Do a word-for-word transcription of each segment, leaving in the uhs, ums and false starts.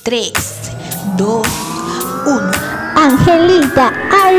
tres, dos, uno. Angelita, ¡ay!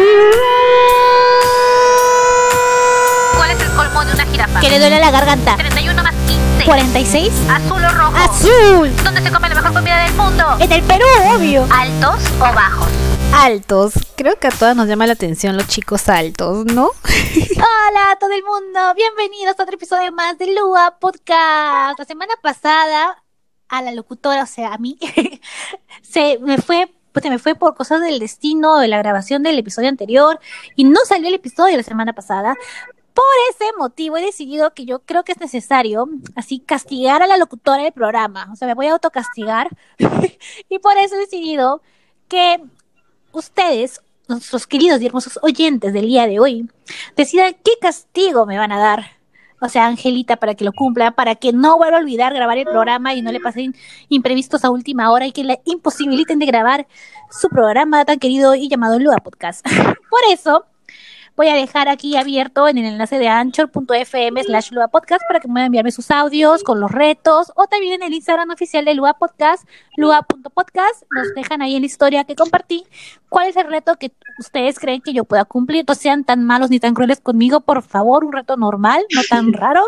¿Cuál es el colmo de una jirafa? Que le duele la garganta. treinta y uno más quince. cuarenta y seis. ¿Azul o rojo? ¡Azul! ¿Dónde se come la mejor comida del mundo? En el Perú, obvio. ¿Altos o bajos? Altos. Creo que a todas nos llama la atención los chicos altos, ¿no? Hola a todo el mundo. Bienvenidos a otro episodio más de Lua Podcast. La semana pasada, a la locutora, o sea, a mí, se me fue... Pues se me fue por cosas del destino de la grabación del episodio anterior y no salió el episodio de la semana pasada. Por ese motivo he decidido que yo creo que es necesario así castigar a la locutora del programa. O sea, me voy a autocastigar y por eso he decidido que ustedes, nuestros queridos y hermosos oyentes del día de hoy, decidan qué castigo me van a dar. O sea, Angelita, para que lo cumpla, para que no vuelva a olvidar grabar el programa y no le pasen imprevistos a última hora y que le imposibiliten de grabar su programa tan querido y llamado Lua Podcast. Por eso, voy a dejar aquí abierto en el enlace de anchor.fm slash Lua Podcast para que puedan enviarme sus audios con los retos, o también en el Instagram oficial de Lua Podcast, lua.podcast. Nos dejan ahí en la historia que compartí cuál es el reto que ustedes creen que yo pueda cumplir. No sean tan malos ni tan crueles conmigo, por favor, un reto normal, no tan raro.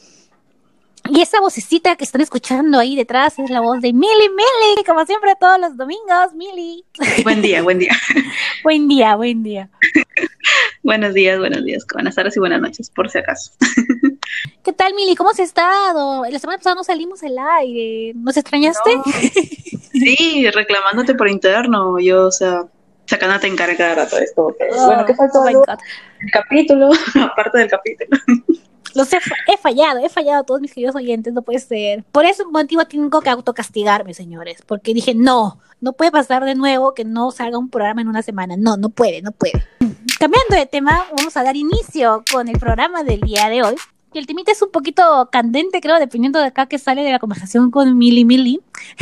Y esa vocecita que están escuchando ahí detrás es la voz de Mili Mili, como siempre todos los domingos. Mili. Buen día, buen día. Buen día, buen día. Buenos días, buenos días, buenas tardes y buenas noches, por si acaso. ¿Qué tal, Mili? ¿Cómo has estado? La semana pasada no salimos al aire. ¿Nos extrañaste? No. Sí, reclamándote por interno. Yo, o sea, sacándote en cara cada rato esto. Okay. Oh, bueno, ¿qué faltó? oh my ¿Algo? God. El capítulo, aparte del capítulo. Los he, he fallado, he fallado a todos mis queridos oyentes, no puede ser. Por ese motivo tengo que autocastigarme, señores, porque dije, no, no puede pasar de nuevo que no salga un programa en una semana. No, no puede, no puede. Cambiando de tema, vamos a dar inicio con el programa del día de hoy. Y el temita es un poquito candente, creo, dependiendo de acá que sale de la conversación con Mili Mili.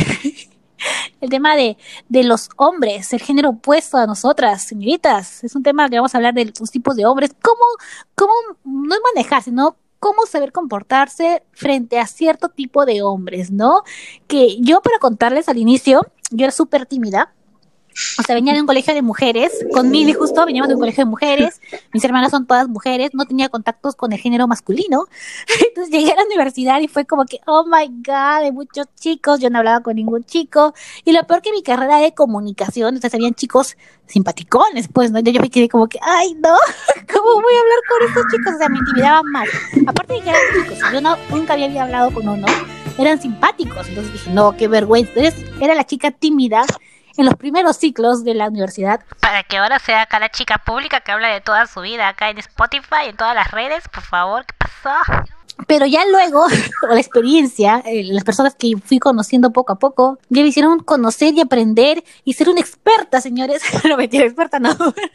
El tema de, de los hombres, el género opuesto a nosotras, señoritas. Es un tema que vamos a hablar de los tipos de hombres. ¿Cómo, cómo no es manejar, sino cómo saber comportarse frente a cierto tipo de hombres, ¿no? Que yo, para contarles al inicio, yo era súper tímida. O sea, venía de un colegio de mujeres, con Mili justo, veníamos de un colegio de mujeres, mis hermanas son todas mujeres, no tenía contactos con el género masculino, entonces llegué a la universidad y fue como que, oh my god, hay muchos chicos, yo no hablaba con ningún chico, y lo peor que mi carrera de comunicación, o sea, habían chicos simpaticones, pues, ¿no? Yo me quedé como que, ay, no, ¿cómo voy a hablar con estos chicos? O sea, me intimidaban más, aparte de que eran chicos, yo no, nunca había hablado con uno, eran simpáticos, entonces dije, no, qué vergüenza, entonces era la chica tímida en los primeros ciclos de la universidad. Para que ahora sea acá la chica pública que habla de toda su vida acá en Spotify, en todas las redes, por favor, ¿qué pasó? Pero ya luego, con la experiencia, eh, las personas que fui conociendo poco a poco, ya me hicieron conocer y aprender y ser una experta, señores. No mentira, experta no.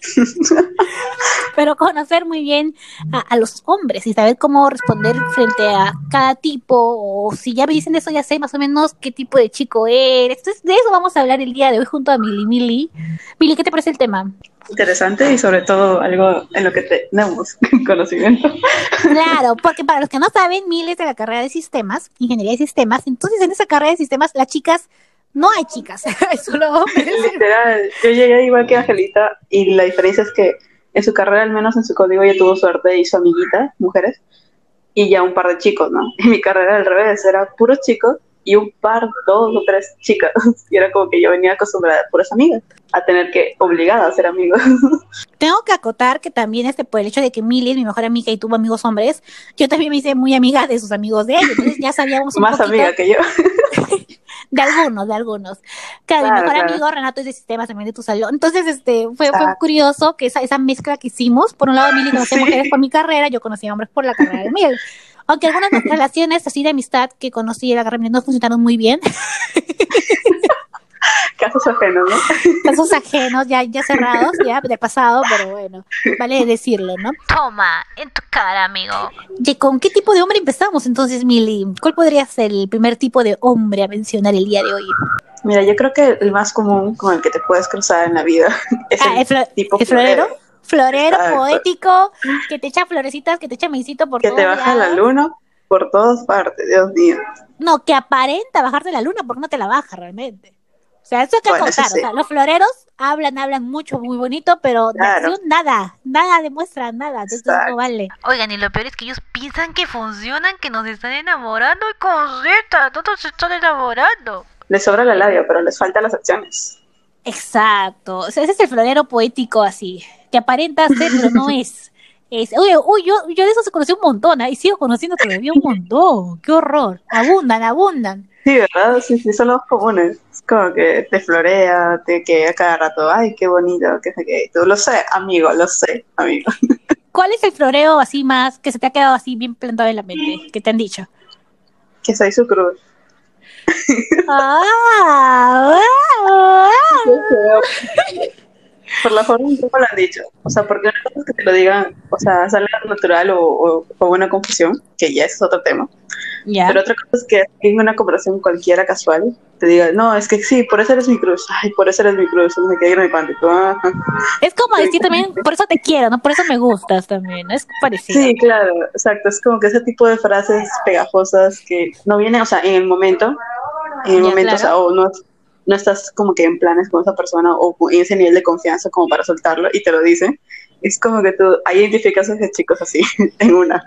Pero conocer muy bien a, a los hombres y saber cómo responder frente a cada tipo, o si ya me dicen eso, ya sé más o menos qué tipo de chico eres. Entonces, de eso vamos a hablar el día de hoy junto a Mili Mili. Mili, ¿qué te parece el tema? Interesante y sobre todo algo en lo que tenemos conocimiento. Claro, porque para los que no saben, Mili es de la carrera de sistemas, ingeniería de sistemas. Entonces, en esa carrera de sistemas, las chicas, no hay chicas, hay solo hombres. Literal, yo llegué igual que Angelita y la diferencia es que en su carrera, al menos en su código, ella tuvo suerte y su amiguita, mujeres, y ya un par de chicos, ¿no? En mi carrera al revés, era puros chicos y un par, dos o tres chicas. Y era como que yo venía acostumbrada a puras amigas, a tener que, obligada a ser amigos. Tengo que acotar que también este, por el hecho de que Mili es mi mejor amiga y tuvo amigos hombres, yo también me hice muy amiga de sus amigos de ella, entonces ya sabíamos un Más poquito amiga que yo. de algunos, de algunos. Claro, Claro, mi mejor claro. amigo Renato es de sistemas también de tu salón, entonces este fue, fue Exacto. curioso que esa, esa mezcla que hicimos, por un lado Mili conocía Sí. mujeres por mi carrera, yo conocía hombres por la carrera de Mili. Aunque algunas relaciones así de amistad que conocí en la carrera no funcionaron muy bien. Casos ajenos, ¿no? Casos ajenos, ya, ya cerrados, ya del pasado, pero bueno, vale decirlo, ¿no? Toma, en tu cara, amigo. ¿Y con qué tipo de hombre empezamos entonces, Mili? ¿Cuál podría ser el primer tipo de hombre a mencionar el día de hoy? Mira, yo creo que el más común con el que te puedes cruzar en la vida es Ah, el, el, flo- tipo el florero. Florero, Exacto. poético, que te echa florecitas, que te echa maicito por que todos te baja la lados. luna por todas partes, Dios mío. No, que aparenta bajarte la luna porque no te la baja realmente. O sea, eso hay que Bueno, eso contar. sí. O sea, los floreros hablan, hablan mucho, muy bonito, pero de Claro. acción nada, nada demuestran nada. Entonces Exacto. no vale. Oigan, y lo peor es que ellos piensan que funcionan, que nos están enamorando y cositas, no nos están enamorando. Les sobra la labia, pero les faltan las acciones. Exacto. O sea, ese es el florero poético así, que aparenta ser, pero no es. Es, oye, uy, yo, yo de eso se conocí un montón, ¿eh? Y sigo conociendo todavía un montón. Qué horror. Abundan, abundan. Sí, ¿verdad? Sí, sí, son los comunes. Es como que te florea, te que a cada rato, ay, qué bonito, que sé qué. Tú lo sé, amigo, lo sé, amigo. ¿Cuál es el floreo así más que se te ha quedado así bien plantado en la mente? Que te han dicho. Que soy su cruz. Ah, ah, Por la forma en cómo lo han dicho. O sea, porque una cosa es que te lo digan, o sea, salga natural o, o, o una confusión, que ya ese es otro tema. ya. Pero otra cosa es que en una conversación cualquiera casual te diga, no, es que sí, por eso eres mi cruz. Ay, por eso eres mi cruz. No sé qué, me cuánto. Ah, Es como decir también, por eso te quiero, ¿no? Por eso me gustas también, ¿no? Es parecido. sí, claro, exacto. Es como que ese tipo de frases pegajosas que no vienen, o sea, en el momento, en el Ya, momento, claro. o sea, o no, no estás como que en planes con esa persona o en ese nivel de confianza como para soltarlo y te lo dicen. Es como que tú ahí identificas a esos chicos así, en una.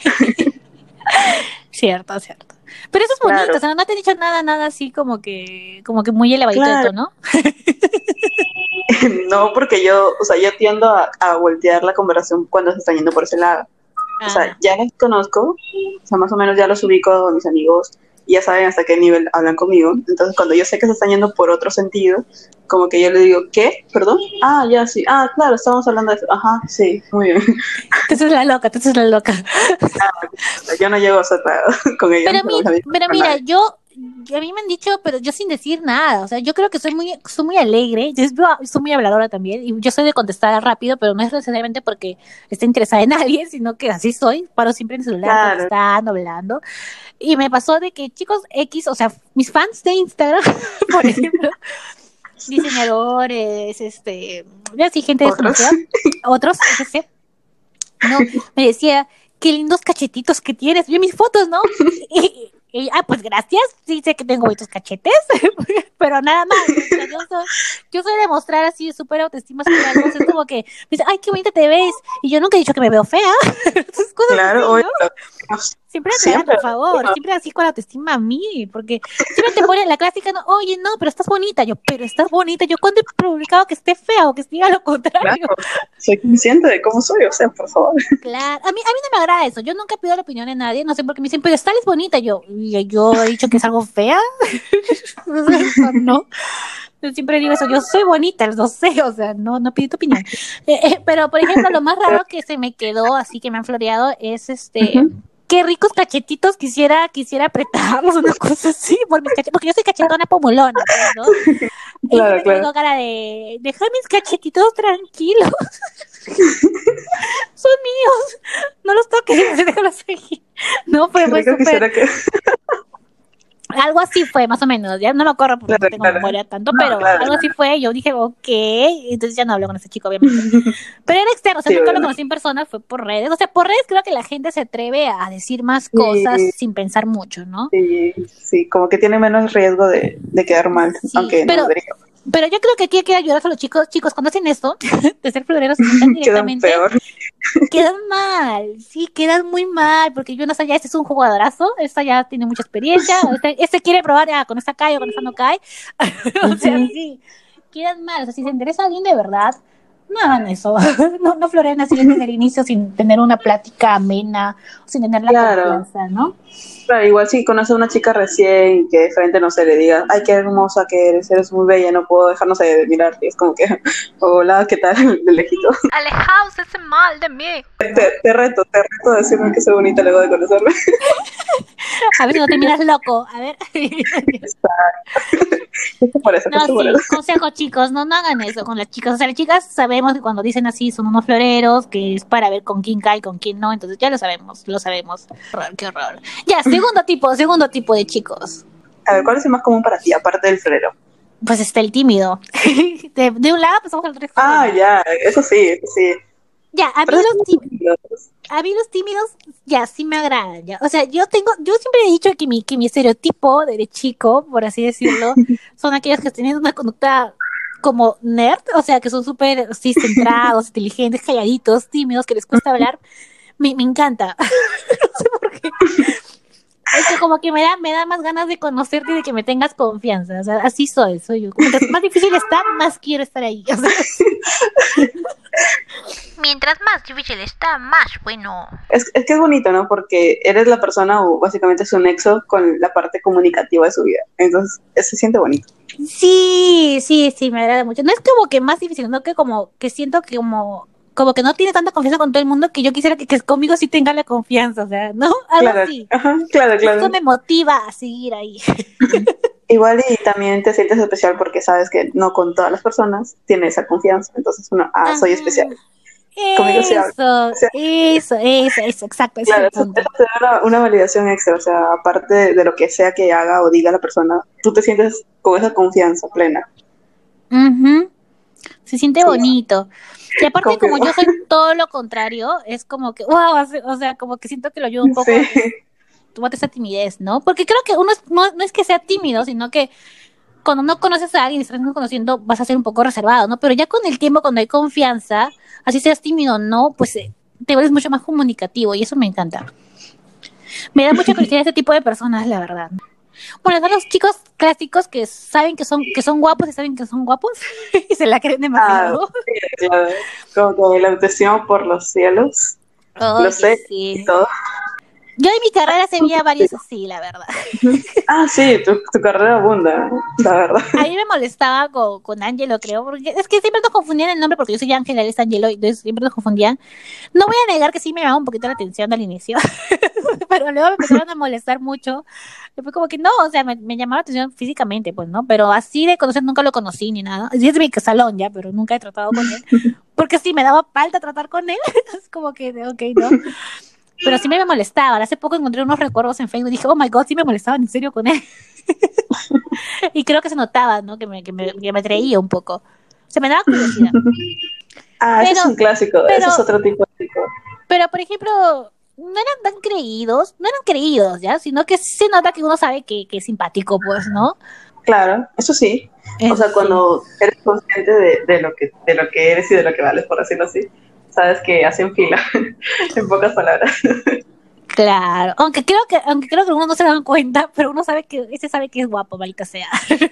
Cierto, cierto. Pero eso es bonito, Claro. o sea, no te he dicho nada, nada así como que, como que muy elevadito Claro. de tono. No, porque yo, o sea, yo tiendo a, a voltear la conversación cuando se está yendo por ese lado. O sea, Ah, ya los conozco, o sea, más o menos ya los ubico a mis amigos y ya saben hasta qué nivel hablan conmigo. Entonces, cuando yo sé que se están yendo por otro sentido, como que yo le digo, ¿qué? ¿Perdón? Ah, ya, sí. Ah, claro, estábamos hablando de eso. Ajá, sí, muy bien. tú sos la loca, tú sos la loca. O sea, yo no llego a ser nada con ellos. Pero, no mi- los aviso pero a mira, nadie. yo, a mí me han dicho, pero yo sin decir nada, o sea, yo creo que soy muy, soy muy alegre, yo soy muy habladora también, y yo soy de contestar rápido, pero no es necesariamente porque esté interesada en alguien, sino que así soy, paro siempre en el celular, Claro. contestando, hablando, y me pasó de que chicos X, o sea, mis fans de Instagram, por ejemplo, diseñadores, este, ya sí, gente Otros. desconocida, otros, es decir, no, me decía, qué lindos cachetitos que tienes, vi mis fotos, ¿no? Y, y, ah, pues gracias, sí sé que tengo bonitos cachetes, pero nada más, o sea, yo soy, yo soy de mostrar así súper autoestima, súper algo, es como que, me dice, ay, qué bonita te ves, y yo nunca he dicho que me veo fea, esas cosas Claro, así, oye, ¿no? Siempre aclarar, siempre. por favor, siempre así con la autoestima a mí, porque siempre te ponen la clásica, no, oye, no, pero estás bonita, yo, pero estás bonita, yo cuando he publicado que esté fea o que diga lo contrario. Claro, soy consciente de cómo soy, o sea, por favor. Claro, a mí, a mí no me agrada eso, yo nunca pido la opinión de nadie, no sé por qué me dicen, pero Stal es bonita, yo, y yo he dicho que es algo fea, no, yo siempre digo eso, yo soy bonita, no sé, o sea, no, no pido tu opinión, eh, eh, pero por ejemplo, lo más raro que se me quedó, así que me han floreado, es este, Ujú. qué ricos cachetitos, quisiera, quisiera apretarlos, una cosa así, por mis cachetitos, porque yo soy cachetona pomulona, pues, ¿no? Y Claro, siempre claro. tengo cara de, deja mis cachetitos tranquilos. Son míos, no los toques, déjalos ahí. No, fue, Qué fue rico súper, quisiera que... algo así fue, más o menos, ya no me acuerdo porque Claro, no tengo claro. memoria tanto, No, pero claro. algo así fue, yo dije, ok, entonces ya no hablo con ese chico, obviamente. Pero era externo, o sea, Sí, nunca lo obviamente. conocí en persona, fue por redes, o sea, por redes creo que la gente se atreve a decir más Sí. cosas sin pensar mucho, ¿no? Sí, sí, como que tiene menos riesgo de, de quedar mal, Sí, aunque pero- no debería. Pero yo creo que aquí hay que ayudar a los chicos, chicos, cuando hacen esto, de ser floreros, y Quedan están directamente, peor. quedan mal, sí, quedan muy mal, porque yo no sé, ya este es un jugadorazo, esta ya tiene mucha experiencia, este, este quiere probar, ah, con esta cae o con esta no cae, o sea, Ujú. sí, quedan mal, o sea, si se interesa a alguien de verdad, no hagan eso, no, no floreen así desde el inicio sin tener una plática amena, sin tener la Claro. confianza, ¿no? Claro, igual si conoce a una chica recién y que de frente, no sé, le diga, ay, qué hermosa que eres, eres muy bella, no puedo dejarnos de mirarte. Es como que, hola, ¿qué tal? De lejito. Alejaos ese mal de mí. Te, te reto, te reto a decirme que soy bonita luego de conocerme. A ver si no terminas loco, a ver. Justo por eso, No, justo por sí, eso. consejo chicos, no, no hagan eso con las chicas. O sea, las chicas sabemos que cuando dicen así son unos floreros, que es para ver con quién cae, con quién no, entonces ya lo sabemos, lo sabemos. Horror, qué horror. Ya, segundo tipo, segundo tipo de chicos. A ver, ¿cuál es el más común para ti, aparte del florero? Pues está el tímido. De, de un lado pasamos al otro extremo. Ah, ya, eso sí, eso sí. Ya, a mí Pero los tímidos, tímidos. a mí los tímidos, ya, sí me agradan, ya. O sea, yo tengo, yo siempre he dicho que mi, que mi estereotipo de chico, por así decirlo, son aquellos que tienen una conducta como nerd, o sea, que son súper, sí, centrados, inteligentes, calladitos, tímidos, que les cuesta hablar. Me, me encanta. No sé por qué. Es que como que me da, me da más ganas de conocerte y de que me tengas confianza. O sea, así soy, soy yo. Mientras más difícil está, más quiero estar ahí. O sea, Mientras más difícil está, más bueno. Es, es que es bonito, ¿no? Porque eres la persona o básicamente su nexo con la parte comunicativa de su vida. Entonces, eso se siente bonito. sí, sí, sí, me agrada mucho. No es como que más difícil, no que como que siento que como como que no tiene tanta confianza con todo el mundo que yo quisiera que, que conmigo sí tenga la confianza, o sea, ¿no? Algo Claro, así. ajá, claro, claro. Esto me motiva a seguir ahí. Igual y también te sientes especial porque sabes que no con todas las personas tiene esa confianza. Entonces uno, ah, soy Ajá. especial. Conmigo se habla. Eso, O sea, eso, eso, eso, exacto, ese es claro, el eso, punto. eso te da una, una validación extra. O sea, aparte de, de lo que sea que haga o diga la persona, tú te sientes con esa confianza plena. Ujú. Se siente Sí, bonito. Y aparte, como confirmo. yo soy todo lo contrario, es como que, wow, o sea, o sea, como que siento que lo ayuda un poco a Sí, tomarte esa timidez, ¿no? Porque creo que uno es- no, no es que sea tímido, sino que cuando no conoces a alguien y estás conociendo, vas a ser un poco reservado, ¿no? Pero ya con el tiempo, cuando hay confianza, así seas tímido o no, pues eh, te vuelves mucho más comunicativo y eso me encanta. Me da mucha curiosidad este tipo de personas, la verdad. Bueno, son los chicos clásicos que saben que son, que son guapos y saben que son guapos y se la creen ah, demasiado. sí, claro. Como que la autoestima por los cielos, lo Oye, sé y sí. todo. Yo en mi carrera se veía varios así, la verdad. Ah, sí, tu, tu carrera abunda, la verdad. A mí me molestaba con, con Angelo, creo, porque es que siempre nos confundían el nombre, porque yo soy Ángela, él es Angelo, y entonces siempre nos confundían. No voy a negar que sí me llamaba un poquito la atención al inicio, pero luego me empezaron a molestar mucho. Y fue como que no, o sea, me, me llamaba la atención físicamente, pues, ¿no? Pero así de conocer nunca lo conocí ni nada. Sí es de mi salón ya, pero nunca he tratado con él, porque sí me daba falta tratar con él. Es como que, ok, ¿no? Pero sí me molestaba. Hace poco encontré unos recuerdos en Facebook y dije, oh my god, sí me molestaban en serio con él. Y creo que se notaba, ¿no? Que me, que me, que me atraía un poco. Se me daba curiosidad. Ah, ese Pero, es un clásico, ese es pero, otro tipo de chico. pero, por ejemplo, no eran tan creídos, no eran creídos, ¿ya? Sino que sí se nota que uno sabe que, que es simpático, pues, ¿no? Claro, eso sí. O Eso sea, sí. cuando eres consciente de, de lo que, de lo que eres y de lo que vales, por decirlo así, sabes que hacen fila, en pocas palabras. Claro. Aunque creo que, aunque creo que uno no se dan cuenta, pero uno sabe que, ese sabe que es guapo, maldita sea.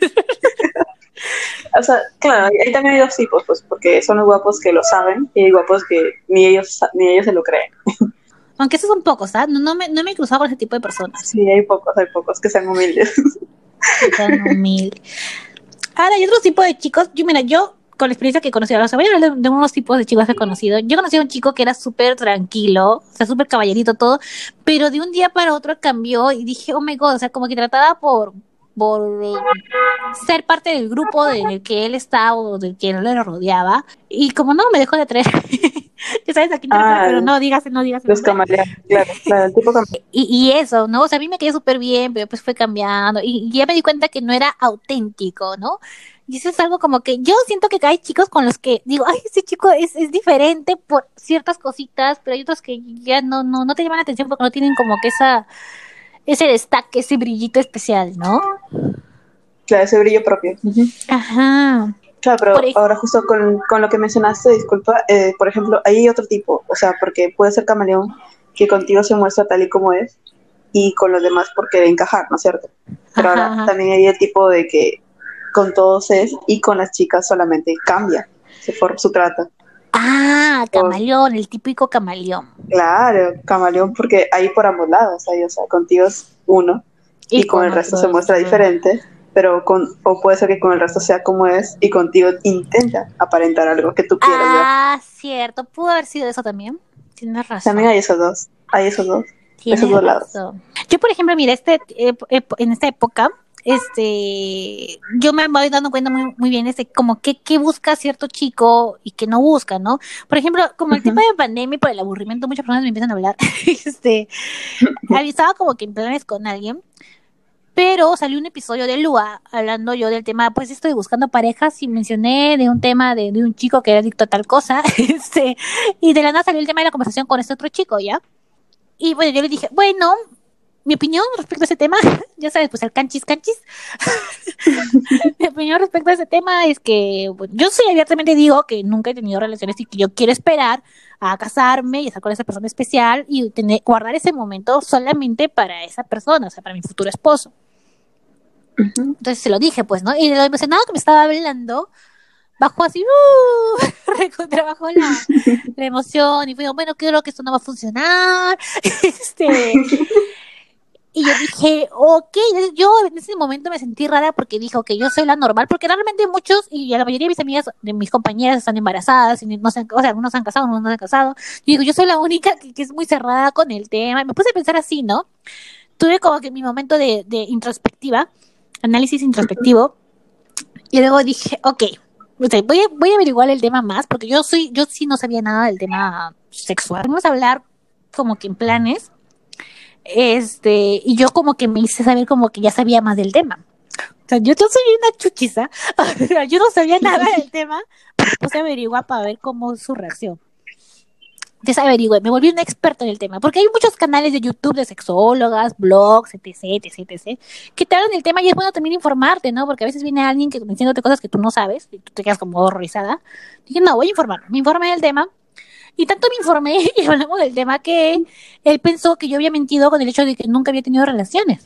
O sea, claro, ahí también hay dos tipos, pues, porque son los guapos que lo saben y hay guapos que ni ellos, sa- ni ellos se lo creen. Aunque esos son pocos, ¿sabes? No, no me, no me he cruzado con ese tipo de personas. Sí, hay pocos, hay pocos que sean humildes. Tan humilde. Ahora, hay otros tipos de chicos. Yo, mira, yo, con la experiencia que he conocido, o sea, voy a hablar de, de unos tipos de chicos que he conocido. Yo conocí a un chico que era súper tranquilo, o sea, súper caballerito, todo, pero de un día para otro cambió y dije, oh my god, o sea, como que trataba por, por ser parte del grupo en el que él estaba o del que él le rodeaba. Y como no, me dejó de atraer. Ya sabes a quién te refieres, Ah, pero no digas, no digas el los nombre. camaleones, claro, claro, el tipo camaleón. Y, y eso, ¿no? O sea, a mí me quedó súper bien, pero después fue cambiando. Y, y ya me di cuenta que no era auténtico, ¿no? Y eso es algo como que yo siento que hay chicos con los que digo, ay, ese chico es, es diferente por ciertas cositas, pero hay otros que ya no, no, no te llaman la atención porque no tienen como que esa, ese destaque, ese brillito especial, ¿no? Claro, ese brillo propio. Ujú. Ajá. Claro, pero Por ej- ahora justo con, con lo que mencionaste, disculpa, eh, por ejemplo, ahí hay otro tipo, o sea, porque puede ser camaleón que contigo se muestra tal y como es y con los demás por querer encajar, ¿no es cierto? Pero Ajá, ahora ajá. también hay el tipo de que con todos es y con las chicas solamente cambia, se forma su trata. Ah, O- camaleón, el típico camaleón. claro, camaleón porque hay por ambos lados, hay, o sea, contigo es uno y, con, el resto se otros, muestra ah. diferente, pero con, o puede ser que con el resto sea como es y contigo intenta aparentar algo que tú quieres ver. Ah, cierto, pudo haber sido eso también. Tienes razón. También hay esos dos, hay esos dos, Tienes esos dos lados. razón. Yo, por ejemplo, mira, este, ep- ep- en esta época, este, yo me voy dando cuenta muy, muy bien, este, como que, que busca cierto chico y que no busca, ¿no? Por ejemplo, como el Ujú. tipo de pandemia y por el aburrimiento, muchas personas me empiezan a hablar, este, había estado como que en planes con alguien, pero salió un episodio de Lua hablando yo del tema, pues estoy buscando parejas y mencioné de un tema de, de un chico que era adicto a tal cosa, este, y de la nada salió el tema de la conversación con este otro chico, ¿ya? Y bueno, yo le dije, bueno, mi opinión respecto a ese tema, ya sabes, pues el canchis canchis. Mi opinión respecto a ese tema es que bueno, yo sí abiertamente digo que nunca he tenido relaciones y que yo quiero esperar a casarme y estar con esa persona especial y tener, guardar ese momento solamente para esa persona, o sea, para mi futuro esposo. Ujú. Entonces se lo dije, pues, ¿no? Y de lo emocionado que me estaba hablando, bajó así, uh, recontra bajó la, la emoción y fue, bueno, creo que esto no va a funcionar. Este, y yo dije, ok, yo en ese momento me sentí rara porque dijo que yo soy la normal, porque realmente muchos, y la mayoría de mis amigas, de mis compañeras están embarazadas, y no se han, o sea, algunos se han casado, algunos no se han casado. Y digo, yo soy la única que, que es muy cerrada con el tema. Y me puse a pensar así, ¿no? Tuve como que mi momento de, de introspectiva, análisis introspectivo, y luego dije, ok, o sea, voy, a, voy a averiguar el tema más, porque yo soy, yo sí no sabía nada del tema sexual. Vamos a hablar como que en planes. Este, y yo como que me hice saber como que ya sabía más del tema. O sea, yo, yo soy una chuchiza, yo no sabía nada del tema, pero me puse a averiguar para ver cómo es su reacción. Entonces averigüé, me volví una experta en el tema, porque hay muchos canales de YouTube de sexólogas, blogs, etc, etc, etc, que te hablan del tema y es bueno también informarte, ¿no? Porque a veces viene alguien que diciéndote cosas que tú no sabes y tú te quedas como horrorizada. Dije, no, voy a informarme, me informé del tema. Y tanto me informé y hablamos del tema que él pensó que yo había mentido con el hecho de que nunca había tenido relaciones.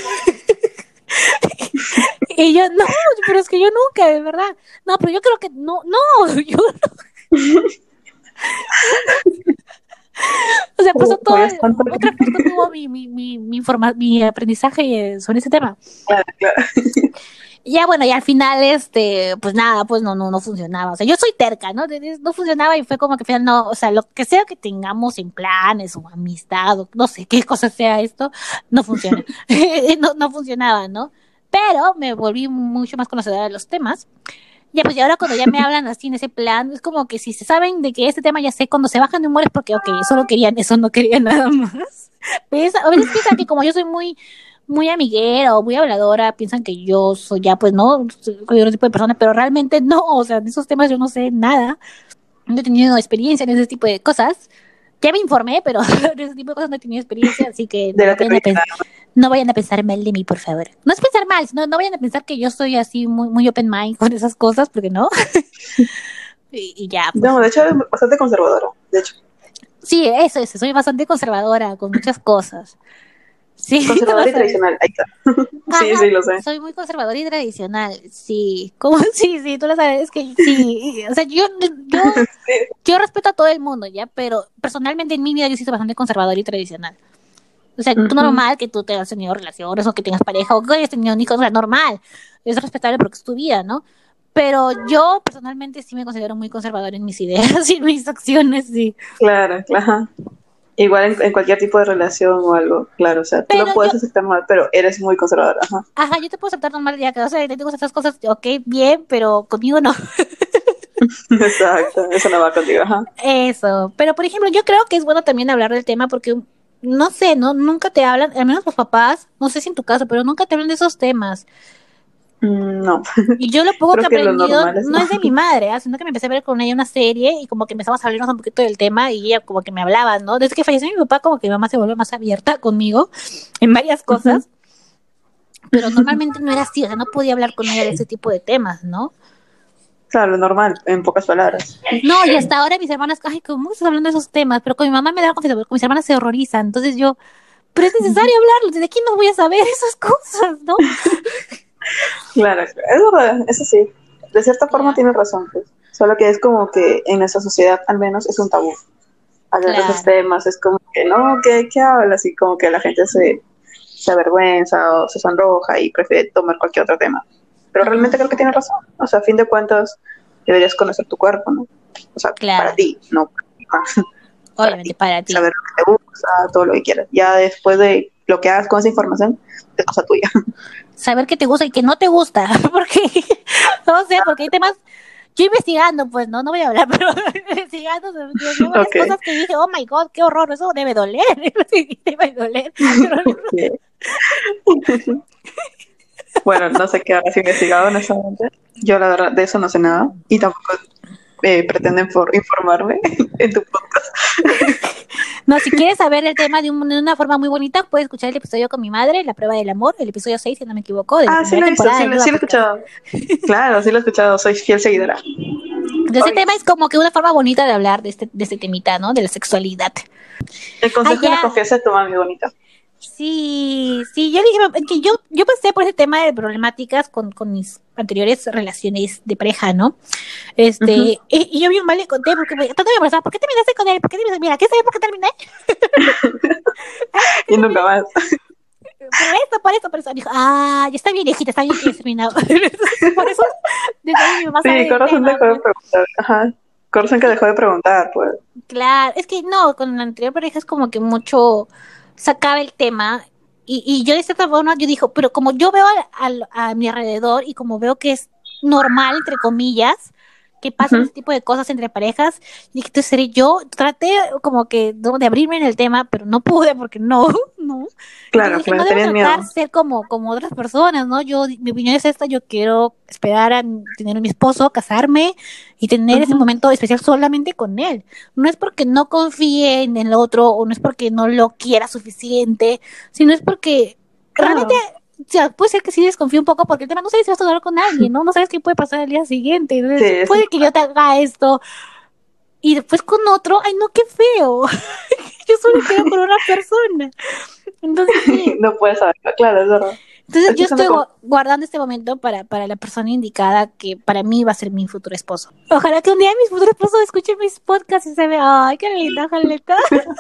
Y yo, no, pero es que yo nunca, de verdad. No, pero yo creo que no, no, yo no. O sea, pasó todo. Otra cosa tuvo mi, mi, mi, mi, informa, mi aprendizaje sobre ese tema. Claro, claro. Y ya bueno, y al final, este, pues nada, pues no, no, no funcionaba. O sea, yo soy terca, ¿no? No funcionaba y fue como que al final no, o sea, lo que sea que tengamos en planes o amistad o no sé qué cosa sea esto, no funciona. no, no funcionaba, ¿no? Pero me volví mucho más conocedora de los temas. Ya, pues y ahora cuando ya me hablan así en ese plan, es como que si se saben de que este tema ya sé, cuando se bajan de humor es porque, ok, solo querían eso, no querían nada más. Pues, a veces piensan que como yo soy muy muy amiguera o muy habladora, piensan que yo soy ya, pues, no, soy otro tipo de persona, pero realmente no, o sea, de esos temas yo no sé nada, no he tenido experiencia en ese tipo de cosas, ya me informé, pero en ese tipo de cosas no he tenido experiencia, así que no vayan, a pensar, no vayan a pensar mal de mí, por favor. No es pensar mal, sino no vayan a pensar que yo soy así muy, muy open mind con esas cosas, porque no. y, y ya. Pues. No, de hecho, eres bastante conservadora, de hecho. Sí, eso es, soy bastante conservadora con muchas cosas. Sí, conservadora y tradicional, ahí está. Sí, Ajá, sí, lo sé. Soy muy conservadora y tradicional, sí. ¿Cómo? Sí, sí, tú lo sabes, es que sí. O sea, yo, yo, Sí. yo respeto a todo el mundo, ¿ya? Pero personalmente en mi vida yo soy bastante conservadora y tradicional. O sea, Ujú. tú normal que tú te has tenido relaciones o que tengas pareja o que hayas tenido hijos, o sea, normal. Es respetable porque es tu vida, ¿no? Pero yo personalmente sí me considero muy conservadora en mis ideas y en mis acciones, sí. Claro, claro. Igual en, en cualquier tipo de relación o algo, claro, o sea, tú Pero lo puedes yo- aceptar mal, pero eres muy conservadora, ajá. Ajá, yo te puedo aceptar normal ya que, o sea, te digo esas cosas, ok, bien, pero conmigo no. Exacto, eso no va contigo, ajá. Eso, pero por ejemplo, yo creo que es bueno también hablar del tema porque, no sé, no nunca te hablan, al menos los papás, no sé si en tu caso, pero nunca te hablan de esos temas. Mm, no, Y yo lo poco creo que he que lo aprendido normal es no no. es de mi madre, ¿ah? Sino que me empecé a ver con ella una serie y como que empezamos a hablarnos un poquito del tema y ella como que me hablaba, ¿no? Desde que falleció mi papá, como que mi mamá se volvió más abierta conmigo en varias cosas, pero normalmente no era así, o sea, no podía hablar con ella de ese tipo de temas, ¿no? Claro, lo normal, en pocas palabras. No, y hasta ahora mis hermanas, ay, ¿cómo estás hablando de esos temas? Pero con mi mamá me da confianza, porque con mis hermanas se horrorizan. Entonces yo, pero es necesario hablarlo, desde aquí no voy a saber esas cosas, ¿no? Claro, es verdad, eso sí. De cierta forma Claro. tienes razón, pues. Solo que es como que en nuestra sociedad, al menos, es un tabú. Hablar de esos Claro. temas es como que, no, ¿qué, qué hablas? Y como que la gente se, se avergüenza o se sonroja y prefiere tomar cualquier otro tema. Pero realmente creo que tienes razón. O sea, a fin de cuentas, deberías conocer tu cuerpo, ¿no? O sea, Claro. para ti, no para ti más. Obviamente para ti. Saber lo que te gusta, todo lo que quieras. Ya después de lo que hagas con esa información, es cosa tuya. Saber qué te gusta y qué no te gusta, porque, no sé, porque hay temas yo investigando, pues, no, no voy a hablar, pero investigando, yo varias Okay. cosas que dije, oh my god, qué horror, eso debe doler, debe doler. Pero Ok. Bueno, no sé qué habrás investigado honestamente. Yo la verdad de eso no sé nada y tampoco eh, pretenden for- informarme en tu podcast. no, si quieres saber el tema de, un- de una forma muy bonita, puedes escuchar el episodio con mi madre, La prueba del amor, el episodio seis, si no me equivoco, de la Ah, sí primera lo he visto, temporada sí, de lo- Luda sí lo he Podcast. escuchado. Claro, sí lo he escuchado, soy fiel seguidora. Entonces, ese Oye, tema es como que una forma bonita de hablar de este, de este temita, ¿no? De la sexualidad. el consejo Ah, y la ya. confianza de tu mami bonita. Sí, sí, yo dije es que yo, yo pasé por ese tema de problemáticas con, con mis anteriores relaciones de pareja, ¿no? Este, Ujú. y, y yo bien mal le conté, porque me, tanto me abrazaba, ¿por qué terminaste con él? ¿Por qué terminaste? Mira, ¿qué sabes por qué terminé? Y nunca más. Por esto, por esto, por eso. Dijo, ah, ya está bien, hijita, está bien que hayas terminado. Por eso, desde ahí mi mamá sabe Sí, del corazón tema, dejó de pues. preguntar. Ajá. Corazón que dejó de preguntar, pues. Claro, es que no, con la anterior pareja es como que mucho sacaba el tema y, y yo de cierta forma yo dijo, pero como yo veo al- al- a, mi alrededor y como veo que es normal, entre comillas, que pasan Ujú. ese tipo de cosas entre parejas, dije, entonces seré yo, traté como que ¿no? de abrirme en el tema, pero no pude porque no, no. Entonces Claro, dije, no claro, debo tenías tratar miedo. ser como, como otras personas, ¿no? Yo, mi opinión es esta, yo quiero esperar a tener a mi esposo, casarme y tener ese Ujú. momento especial solamente con él. No es porque no confíe en el otro o no es porque no lo quiera suficiente, sino es porque realmente, Claro. o sea, puede ser que sí desconfíe un poco porque el tema no sabes si vas a hablar con alguien, ¿no? No sabes qué puede pasar el día siguiente. Sí, Entonces, eso es puede que yo te haga esto y después con otro, ay, no, qué feo. Yo solo quiero con una persona. Entonces, sí. no puedes saberlo. Claro, es verdad. Entonces Es yo cuestión de estoy confianza. gu- guardando este momento para, para la persona indicada que para mí va a ser mi futuro esposo. Ojalá que un día mi futuro esposo escuche mis podcasts y se vea, ay, qué linda, Jaleta.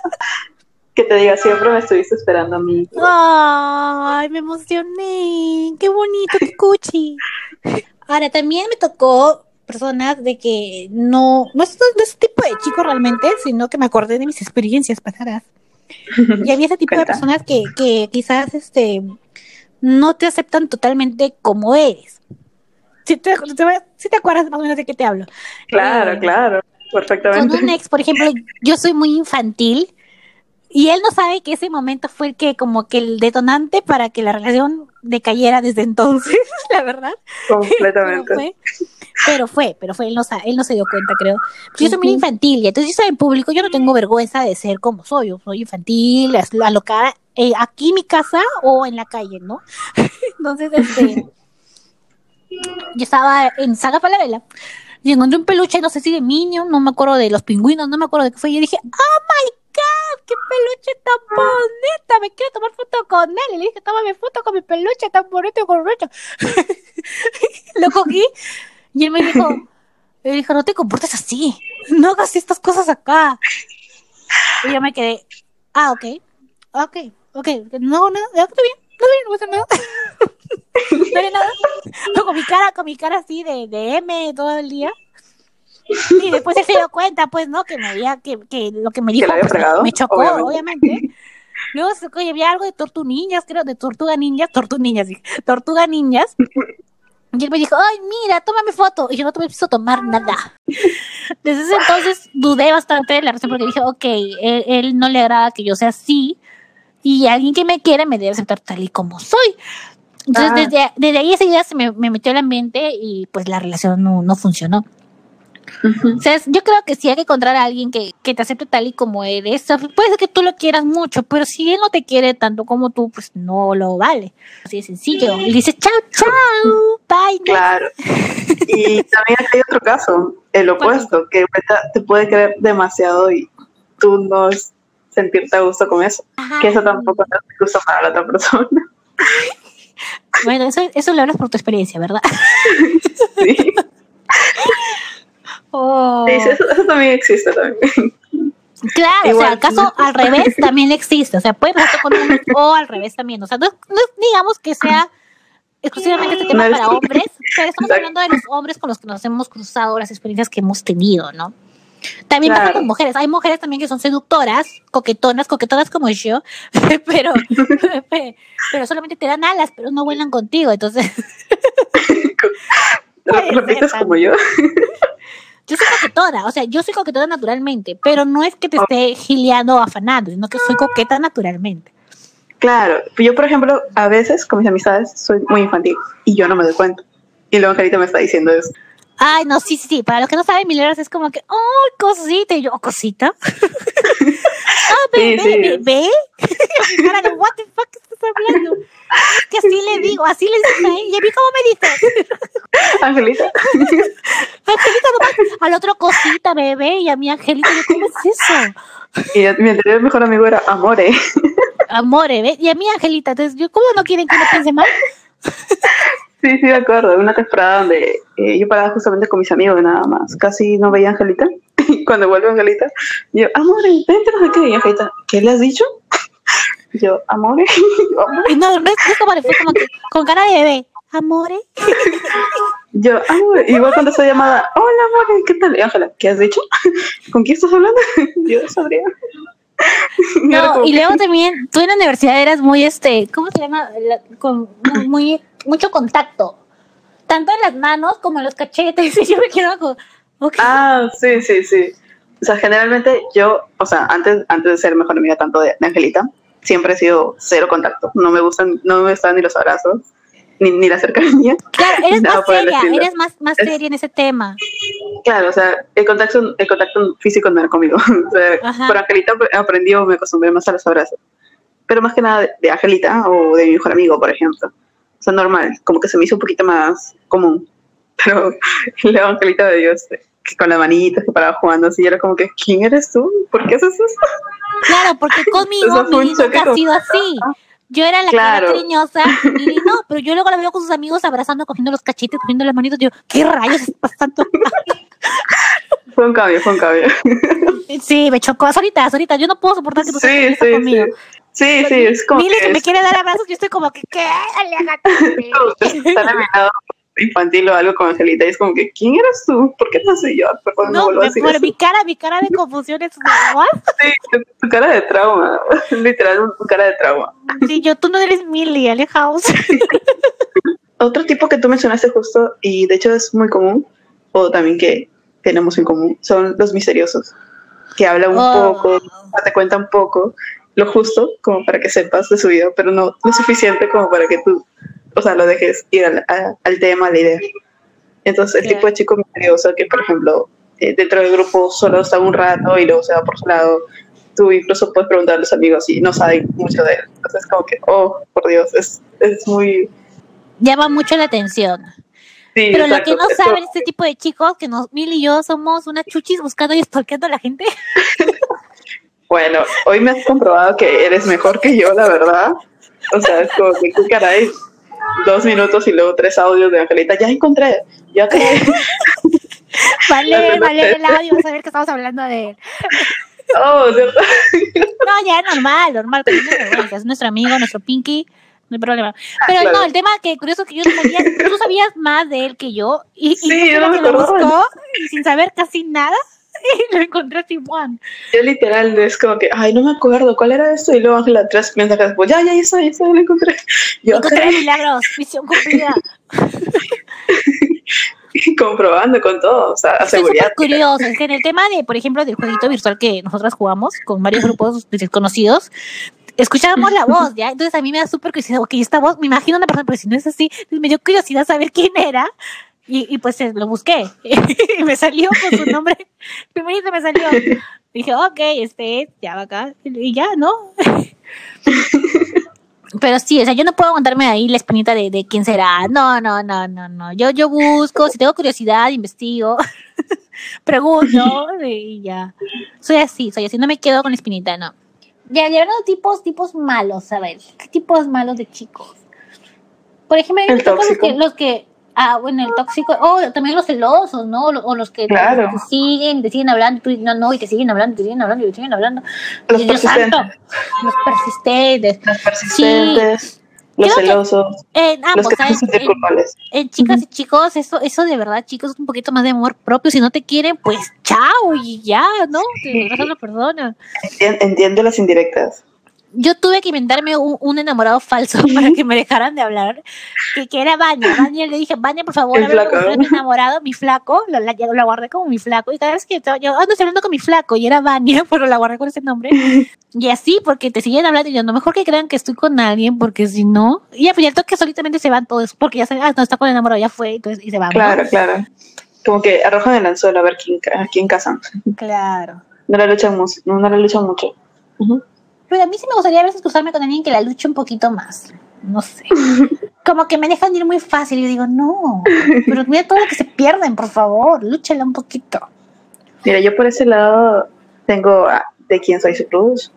Que te diga, siempre me estuviste esperando a mí. Ay, me emocioné. Qué bonito, qué cuchi. Ahora, también me tocó personas de que no, no es, no es ese tipo de chico realmente, sino que me acordé de mis experiencias pasadas. Y había ese tipo de Cuenta. personas que, que quizás este no te aceptan totalmente como eres. Si te, si te, si te acuerdas más o menos de qué te hablo. Claro, Eh, claro. con Perfectamente. un ex, por ejemplo, yo soy muy infantil y él no sabe que ese momento fue el que como que el detonante para que la relación decayera desde entonces, la verdad. Pero Completamente. fue, pero fue, pero fue, él no, sa- él no se dio cuenta, creo. Pero yo soy muy Ujú. infantil y entonces yo soy en público, yo no tengo vergüenza de ser como soy, yo soy infantil, as- alocada, eh, aquí en mi casa o en la calle, ¿no? Entonces, este, yo estaba en Saga Falabella y encontré un peluche, no sé si de Minion, no me acuerdo de los pingüinos, no me acuerdo de qué fue, y yo dije, oh my god, qué peluche tan bonita, me quiero tomar foto con él, y le dije, tómame foto con mi peluche tan bonito y con bonito. Lo cogí y él me dijo, me dijo, no te comportes así, no hagas estas cosas acá. Y yo me quedé, ah, ok, ok, ok, no, no, está bien, no, no pasa nada. No había nada. Con mi cara, con mi cara así de, de M todo el día. Y después él se dio cuenta, pues, ¿no? Que me había, que, que lo que me Que dijo la había pues, me, fregado, me chocó, obviamente. obviamente. Luego se- oye, había algo de tortu ninjas, creo, de tortuga ninjas, tortu ninjas, sí, tortuga ninjas. Y él me dijo, ay, mira, tómame foto. Y yo no me quiso tomar nada. Desde ese entonces dudé bastante de la relación porque dije, ok, él, él no le agrada que yo sea así. Y alguien que me quiere me debe aceptar tal y como soy. Entonces, Ah. desde, desde ahí esa idea se me, me metió el ambiente y pues la relación no, no funcionó. Ujú. O sea, es- yo creo que sí hay que encontrar a alguien que, que te acepte tal y como eres. O sea, puede ser que tú lo quieras mucho, pero si él no te quiere tanto como tú, pues no lo vale. Así de sencillo. Y dices, chao, chao, bye. Claro. Y también hay otro caso, el opuesto, que te puede querer demasiado y tú no es- sentirte a gusto con eso. Ajá. Que eso tampoco es gusto para la otra persona. Bueno, eso, eso lo hablas por tu experiencia, ¿verdad? Sí, Oh. sí, sí, eso, eso también existe también. Claro, o sea, Igual. el caso al revés también existe, o sea, puede pasar con hombres o al revés también, o sea, no, no digamos que sea exclusivamente este tema No eres para tú. hombres, pero estamos Exacto. hablando de los hombres con los que nos hemos cruzado, las experiencias que hemos tenido, ¿no? También pasa Claro. con mujeres, hay mujeres también que son seductoras, coquetonas, coquetonas como yo, pero, pero solamente te dan alas, pero no vuelan contigo, entonces, Puede ¿Repites ser, como yo? Yo soy coquetona, o sea, yo soy coquetona naturalmente, pero no es que te esté gileando o afanando, sino que soy coqueta naturalmente. Claro, yo por ejemplo, a veces con mis amistades soy muy infantil y yo no me doy cuenta. Y luego Angelita me está diciendo eso. Ay, no, sí, sí, sí. Para los que no saben, Milagros es como que, ¡ay, cosita! Y yo, ¿oh, cosita? ¡Ah, bebé, Sí, sí. bebé! Y mi cara de, ¿what the fuck estás hablando? Es que así le digo, así le digo a él. ¿Y a mí cómo me dices? Angelita. Angelita nomás, al otro cosita, bebé. Y a mi Angelita, yo, ¿cómo es eso? Y mi anterior mejor amigo era Amore. Amore, ¿ve? Y a mi Angelita, entonces, yo, ¿cómo no quieren que uno piense mal? Sí, sí, de acuerdo. Una temporada donde eh, yo paraba justamente con mis amigos nada más. Casi no veía a Angelita. Y cuando vuelve Angelita, yo, Amore, vente, no sé qué. Y Angelita, ¿qué le has dicho? Y yo, Amore. Yo, Amore. Y no, no es, no es como, fue como que, con cara de bebé. Amore. Yo, Amore. Igual cuando esa llamada, hola, Amore, ¿qué tal? Y Ángela, ¿qué has dicho? ¿Con quién estás hablando? Yo, sabría. No, y luego también, tú en la universidad eras muy, este, ¿cómo se llama? La- con muy, muy- mucho contacto. Tanto en las manos como en los cachetes. Y yo me quedo como, ok. Ah, sí, sí, sí. O sea, generalmente yo, o sea, antes, antes de ser mejor amiga tanto de, de Angelita, siempre he sido cero contacto. No me gustan, no me gustan ni los abrazos, ni, ni la cercanía. Claro, eres nada más por el seria, estilo. eres más, más Es- seria en ese tema. Claro, o sea, el contacto, el contacto físico no era conmigo. O sea, Ajá. por Angelita aprendí o me acostumbré más a los abrazos. Pero más que nada de, de Angelita o de mi mejor amigo, por ejemplo. O sea, normal, como que se me hizo un poquito más común. Pero luego Angelita me dio este, que con la manita que paraba jugando así, y era como que, ¿quién eres tú? ¿Por qué haces eso? Claro, porque conmigo Eso fue un Miri nunca choque ha como- sido así. Yo era la Claro. que era cariñosa y Miri no, pero yo luego la veo con sus amigos abrazando, cogiendo los cachetes, cogiendo las manitos. Digo, ¿qué rayos está pasando? Fue un cambio, fue un cambio. Sí, me chocó. Ahorita, ahorita, yo no puedo soportar que tú Sí, seas sí, conmigo. sí. Sí, sí, es como Mili que que me es- quiere dar abrazos, yo estoy como que, ¿qué? Aléjate. está en mi lado infantil o algo con Angelita y es como que, ¿quién eres tú? ¿Por qué no soy yo? Perdón, no, No, vuelvo a me- decir por eso. mi cara, mi cara de confusión es ¿what? Sí, tu cara de trauma, literal, tu cara de trauma. Sí, yo, tú no eres Mili, alejaos. Otro tipo que tú mencionaste justo, y de hecho es muy común, o también que tenemos en común, son los misteriosos, que hablan un Oh. poco, te cuentan un poco, lo justo como para que sepas de su vida, pero no lo suficiente como para que tú, o sea, lo dejes ir al, a- al tema, a la idea. Entonces, el Claro. tipo de chico misterioso que, por ejemplo, eh, dentro del grupo solo está un rato y luego se va por su lado, tú incluso puedes preguntar a los amigos y no saben mucho de él. Entonces, como que, oh, por Dios, es, es muy... Llama mucho la atención. Sí, Pero exacto. lo que no Es saben como- este tipo de chicos, que nos, Mili y yo somos unas chuchis buscando y stalkeando a la gente. Bueno, hoy me has comprobado que eres mejor que yo, la verdad. O sea, es como que, ¿qué caray? Dos minutos y luego tres audios de Angelita. Ya encontré, ya creé. Vale, No, vale no. el audio, vas a ver que estamos hablando de él. Oh, ¿cierto? No, ya es normal, normal, pero no hay vergüenza, es nuestro amigo, nuestro Pinky, no hay problema. Pero claro. no, el tema que curioso que yo no sabía, tú sabías más de él que yo, y, y Sí, yo yo no creo me que lo acordaba. buscó, y sin saber casi nada, y lo encontré así, one. Yo literal es como que, ay, no me acuerdo, ¿cuál era esto? Y luego Ángela, tres mensajes después, ya, ya, ya está, ya está, ya lo encontré. Yo, Encontré milagros, misión cumplida. comprobando con todo, o sea, a Estoy seguridad. súper curiosa, es que en el tema de, por ejemplo, del jueguito virtual que nosotras jugamos con varios grupos desconocidos, escuchábamos la voz, ¿ya? Entonces a mí me da súper curiosidad, ok, esta voz, me imagino una persona, pero si no es así, entonces me dio curiosidad saber quién era, y, y pues eh, lo busqué, y me salió con su nombre, primerito me salió, dije, ok, este es, ya va acá, y ya, ¿no? Pero sí, o sea, yo no puedo aguantarme ahí la espinita de, de quién será. No, no, no, no, no. Yo, yo busco, si tengo curiosidad, investigo, pregunto y ya. Soy así, soy así, no me quedo con la espinita, no. Ya, ya hablando de tipos, tipos malos, a ver, ¿qué tipos malos de chicos? Por ejemplo, hay El tipos los tóxico. que, los que, ah, bueno, el tóxico, o también los celosos, ¿no? O, lo- o los que Claro. los que te siguen, te siguen hablando, tú no, no, y te siguen hablando, te siguen hablando, y te siguen hablando. Los Y Dios santo, persistentes. los persistentes. Los persistentes, los Creo que- celosos, En los ambos, que te hacen ¿sabes? sentir En- culpables. En chicas y chicos, eso, eso de verdad, chicos, es un poquito más de amor propio. Si no te quieren, pues chao y ya, ¿no? Te regresas a la persona. Entien- Entiendo las indirectas. yo tuve que inventarme un, un enamorado falso para que me dejaran de hablar, que, que era Vania. Vania, le dije, Vania, por favor, El háblame flaco. con mi enamorado, mi flaco, lo, la, la guardé como mi flaco, y cada vez que yo, yo ando hablando con mi flaco, y era Vania, pero la guardé con ese nombre, y así, porque te siguen hablando, y yo, no, mejor que crean que estoy con alguien, porque si no, y al final que solitamente se van todos, porque ya se, ah, no, está con el enamorado, ya fue, entonces, y se van. Claro, ¿no? claro. Como que arrojan el anzuelo a ver quién, a quién casan. Claro. No la luchan, mu- no, no la luchan mucho. Uh-huh. Pero a mí sí me gustaría a veces cruzarme con alguien que la luche un poquito más. No sé. Como que me dejan ir muy fácil. Y yo digo, no. Pero mira todo lo que se pierden, por favor. Lúchala un poquito. Mira, yo por ese lado tengo a de quién soy su cruz.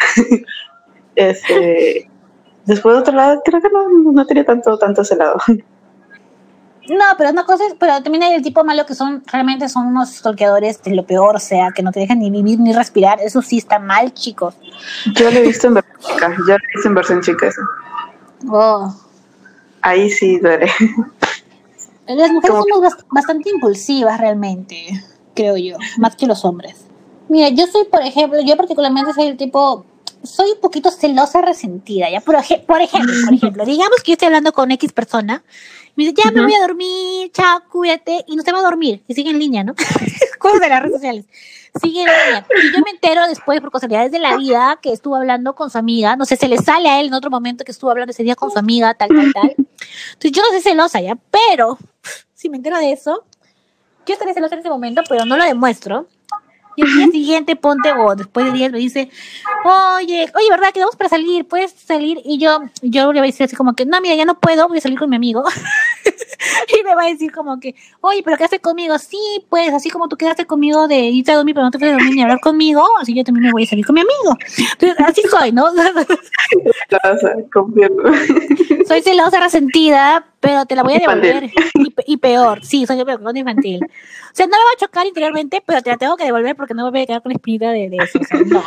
este, después de otro lado, creo que no, no tenía tanto, tanto ese lado. No, pero una cosa es, pero también hay el tipo malo que son, realmente son unos stalkeadores de lo peor, o sea, que no te dejan ni vivir ni respirar. Eso sí está mal, chicos. Yo lo he visto en versión chica. Yo lo he visto en versión chica eso. Oh. Ahí sí duele. Las mujeres Como- somos bast- bastante impulsivas realmente, creo yo, más que los hombres. Mira, yo soy, por ejemplo, yo particularmente soy el tipo, soy un poquito celosa, resentida, ya, por, ej- por ejemplo, por ejemplo, digamos que yo estoy hablando con X persona, me dice, ya me Ujú. voy a dormir, chao, cuídate, y no se va a dormir, y sigue en línea, ¿no? Cosas de las redes sociales. Sigue en línea. Y yo me entero después, por casualidades de la vida, que estuvo hablando con su amiga, no sé, se le sale a él en otro momento que estuvo hablando ese día con su amiga, tal, tal, tal. Entonces yo no soy celosa, ya, pero si me entero de eso, yo estaré celosa en ese momento, pero no lo demuestro. Y el día siguiente, ponte, o después de días, me dice, oye, oye, ¿verdad? Quedamos para salir, ¿puedes salir? Y yo, yo le voy a decir así como que, no, mira, ya no puedo, voy a salir con mi amigo. Y me va a decir como que, oye, pero quedaste conmigo. Sí, pues, así como tú quedaste conmigo de irte a dormir, pero no te fuiste a dormir ni a hablar conmigo, así yo también me voy a salir con mi amigo. Entonces, así soy, ¿no? O sea, confirmo. Soy celosa, resentida, pero te la voy a Infantil. devolver. Y, pe- y peor, sí, soy peor, con infantil. O sea, no me va a chocar interiormente, pero te la tengo que devolver porque no me voy a quedar con la espinita de, de eso. O sea, no.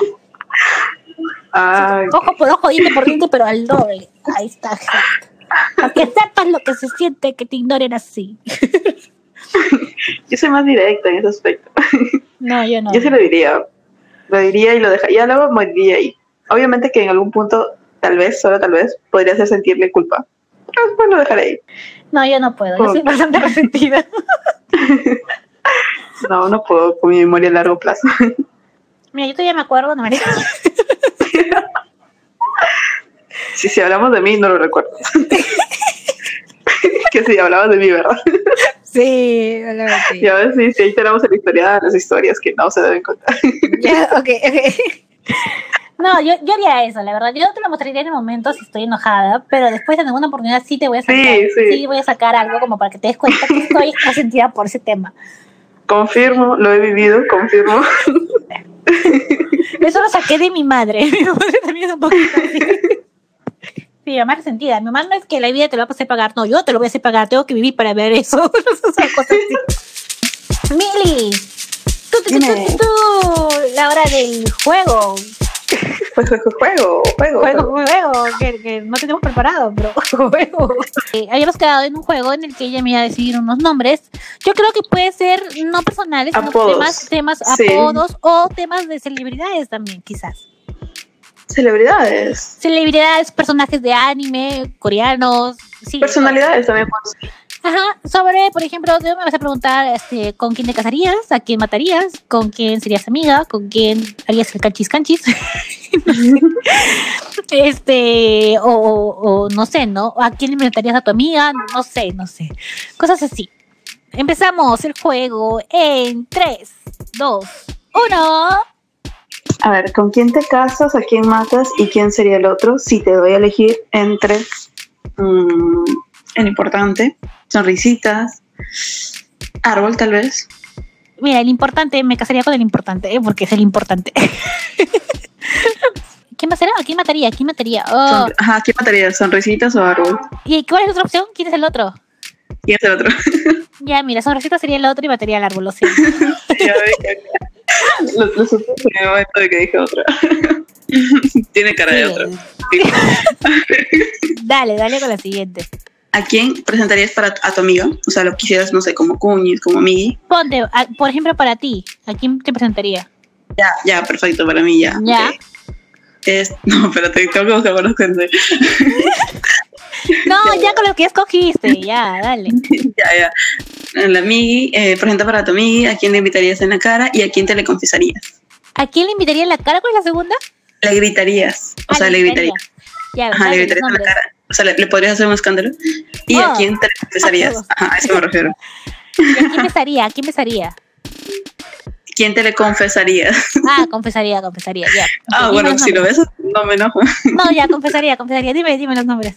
Ay, Ojo por ojo, diente por diente, pero al doble. Ahí está, gente. Para que sepas lo que se siente que te ignoren así. yo soy más directa en ese aspecto. No, yo no. Yo sí lo diría. Lo diría y lo dejaría. Luego moriría ahí. Obviamente que en algún punto, tal vez, solo tal vez, podría hacer sentirle culpa. Pero después lo dejaré ahí. No, yo no puedo. Yo soy bastante resentida. No, no puedo con mi memoria a largo plazo. Mira, yo todavía me acuerdo, no me Si, si hablamos de mí, no lo recuerdo. Que si hablabas de mí, ¿verdad? Sí, hola, sí. Y a ver si, si ahí tenemos el historial, las historias que no se deben contar. Ya, ok, ok. No, yo, yo haría eso, la verdad. Yo no te lo mostraría en el momento si estoy enojada, pero después en alguna oportunidad sí te voy a sacar, Sí, sí. sí voy a sacar algo como para que te des cuenta que estoy resentida por ese tema. Confirmo, lo he vivido, confirmo. Eso lo saqué de mi madre. Mi madre también es un poquito así. Sí, mi mamá es resentida. Mi mamá no es que la vida te lo va a hacer pagar. No, yo te lo voy a hacer pagar. Tengo que vivir para ver eso. Esas cosas así. Mili, tú, tú, tú, Dime. tú, tú, la hora del juego. Pues juego, juego, juego. Juego, juego, que, que no tenemos preparado, pero juego. Eh, habíamos quedado en un juego en el que ella me iba a decir unos nombres. Yo creo que puede ser no personales, sino Apodos. temas, temas Sí. apodos o temas de celebridades también, quizás. Celebridades. Celebridades, personajes de anime, coreanos, sí. Personalidades también. Pues. Ajá, sobre, por ejemplo, tú me vas a preguntar este, ¿con quién te casarías? ¿A quién matarías? ¿Con quién serías amiga? ¿Con quién harías el canchis canchis? No sé. Este, o, o, o no sé, ¿no? ¿A quién le inventarías a tu amiga? No sé, no sé. Cosas así. Empezamos el juego en tres, dos, uno. A ver, ¿con quién te casas? ¿A quién matas? ¿Y quién sería el otro? Si te doy a elegir entre mmm, el importante, sonrisitas, árbol tal vez. Mira, el importante, me casaría con el importante, ¿eh? Porque es el importante. ¿Quién más será? ¿A quién mataría? ¿A quién mataría? Oh. Sonri- Ajá, ¿quién mataría? ¿Sonrisitas o árbol? ¿Y cuál es la otra opción? ¿Quién es el otro? ¿Quién es el otro? Ya, mira, sonrisita sería el otro y mataría al árbol, lo siento. Ya ve que- Lo, lo supe en el momento de que dije otra. Tiene cara de Sí. otra. Dale, dale con la siguiente. ¿A quién presentarías para a tu amiga? O sea, lo quisieras, no sé, como cuñis, como amigui. Ponte, a- por ejemplo, para ti, ¿a quién te presentaría? Ya, ya, perfecto, para mí ya. Ya. ok. Es, no, espérate, tengo que buscar buenos consejos. No, ya con lo que escogiste, ya, dale. Ya, ya. La amigui, eh, presenta para tu amigui, ¿a quién le invitarías en la cara y a quién te le confesarías? ¿A quién le invitaría en la cara? ¿Cuál es la segunda? Le gritarías, o Ah, sea, le gritarías. Ya, Ajá, le dale, gritarías en la nombres. cara. O sea, le, le podrías hacer un escándalo. ¿Y Oh. a quién te le confesarías? Ajá, a eso me refiero. ¿Y a quién besaría? ¿A quién besaría? ¿Quién te le confesarías? Ah, confesaría, confesaría, ya. Ah, Dime bueno, los si lo nombres. ves, no me enojo. No, ya, confesaría, confesaría. Dime, dime los nombres.